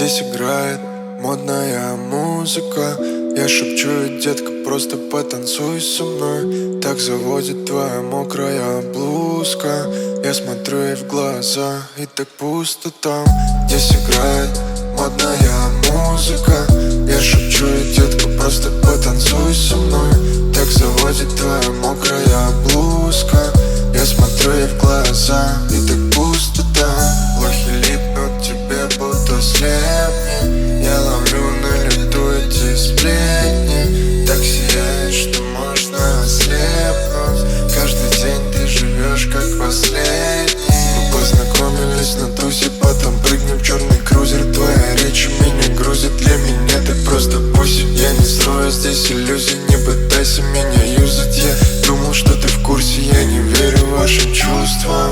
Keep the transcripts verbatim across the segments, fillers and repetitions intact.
Здесь играет модная музыка. Я шепчу ей: детка, просто потанцуй со мной. Так заводит твоя мокрая блузка. Я смотрю ей в глаза, и так пусто там. Здесь играет модная музыка. Я шепчу ей: детка, просто потанцуй со мной. Так заводит твоя мокрая блузка. Я смотрю ей в глаза, и так пусто там. Лохи липнут тебе будто слепни. Я ловлю на лету эти сплетни. Так сияет, что можно ослепнуть. Каждый день ты живешь как последний. Мы познакомились на тусе, потом прыгнем в черный крузер. Твоя речь меня грузит, для меня ты просто пусть. Я не строю здесь иллюзий, не пытайся меня юзать. Я думал, что ты в курсе, я не верю вашим чувствам.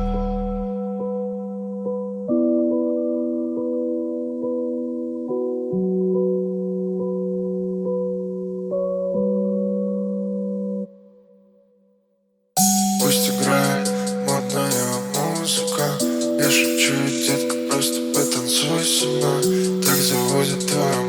Пусть играет модная музыка. Я шепчу ей: детка, просто потанцуй со мной. Так заводит твоя